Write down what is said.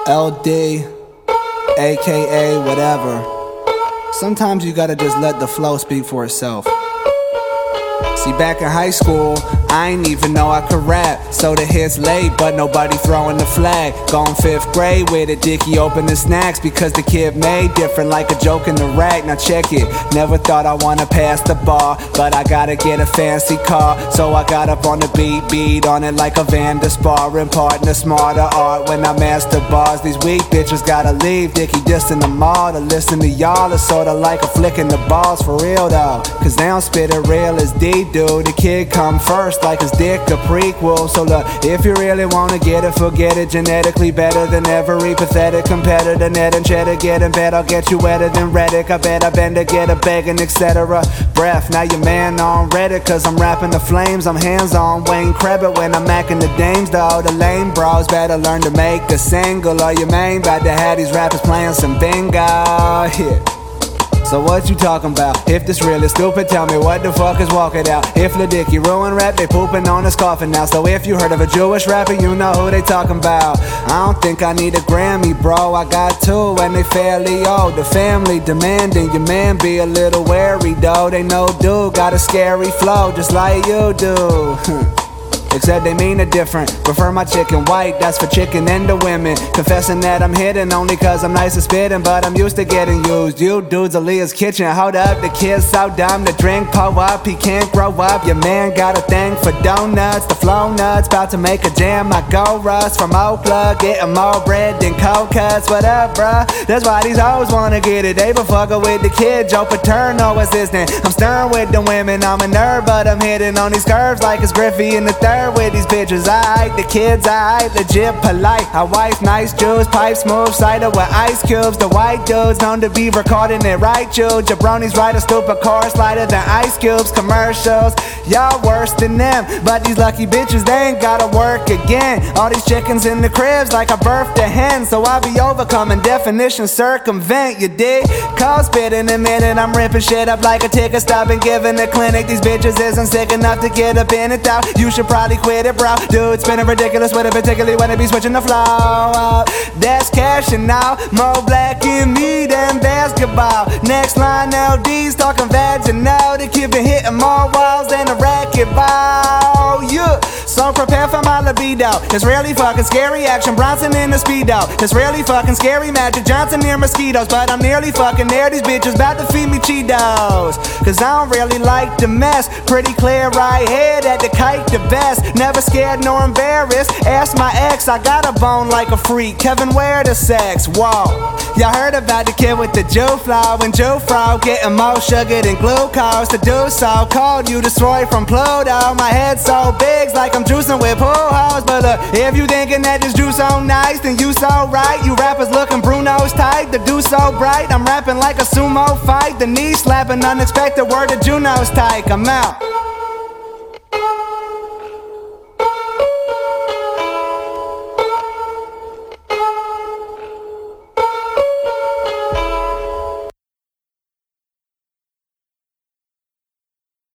LD, aka whatever. Sometimes you gotta just let the flow speak for itself. See, back in high school, I ain't even know I could rap. So the hits late, but nobody throwing the flag. Gone 5th grade with a Dickie opening snacks, because the kid made different like a joke in the rack. Now check it, never thought I wanna pass the bar, but I gotta get a fancy car. So I got up on the beat on it like a Van der Sparring partner, smarter art when I master bars. These weak bitches gotta leave, Dickie dissing them all. To listen to y'all is sorta like a flick in the balls, for real though, cause they don't spit it real as D do. The kid come first like his dick a prequel. So look, if you really wanna get it, forget it. Genetically better than every pathetic competitor. Net and cheddar getting better, I'll get you wetter than Reddick. I bet I bend to get a begging, etc. Breath, now your man on Reddit, cause I'm rapping the flames. I'm hands on Wayne Krebit when I'm macking the dames though. The lame bros better learn to make a single, or your main about to have these rappers playing some bingo. Yeah. So what you talking about? If this real is stupid, tell me what the fuck is walking out. If Lil Dicky ruin rap, they pooping on his coffin now. So if you heard of a Jewish rapper, you know who they talking about. I don't think I need a Grammy, bro. I got two and they fairly old. The family demanding your man be a little wary though. They know dude got a scary flow just like you do. Except they mean it different. Prefer my chicken white, that's for chicken and the women. Confessing that I'm hidden only cause I'm nice at spitting, but I'm used to getting used. You dudes Aaliyah's kitchen, hold up, the kid's so dumb. The drink pull up, he can't grow up. Your man got a thing for donuts, the flow nuts. About to make a jam, I go rust from Oakland. Getting more bread than cold cuts, what up bruh? That's why these hoes wanna get it. They been fucking with the kid, Joe Paterno assistant. I'm stern with the women, I'm a nerd, but I'm hitting on these curves like it's Griffey in the third. With these bitches, I the kids, I legit polite. I wife nice juice, pipe smooth, cider with ice cubes. The white dudes known to be recording it right, you jabronis write a stupid chorus lighter than ice cubes. Commercials, y'all worse than them, but these lucky bitches, they ain't gotta work again. All these chickens in the cribs like I birthed a hen, so I be overcoming definition, circumvent, you dig? Call spit in a minute, I'm ripping shit up like a ticket stop and giving the clinic. These bitches isn't sick enough to get up in it though. You should probably quit it, bro. Dude, spinning ridiculous with it, particularly when it be switching the flow. That's cashing out, more black in me than basketball. Next line, LD's talking vaginal. The kid been hitting more walls than a racquetball. Yeah. So prepare for my libido. It's really fucking scary. Action Bronson in the speedo. It's really fucking scary. Magic Johnson near mosquitoes, but I'm nearly fucking there. These bitches about to feed me Cheetos, cause I don't really like the mess. Pretty clear right here that the kite the best. Never scared nor embarrassed. Ask my ex, I got a bone like a freak. Kevin, where the sex? Whoa. Y'all heard about the kid with the Jew flow and Jew fro, getting more sugar than glucose to do so. Called you destroyed from Pluto. My head so big, like I'm juicing with pool hoes. But look, if you thinking that this juice so nice, then you so right. You rappers looking Bruno's tight, the do so bright. I'm rapping like a sumo fight, the knee slapping, unexpected word of Juno's tyke. I'm out.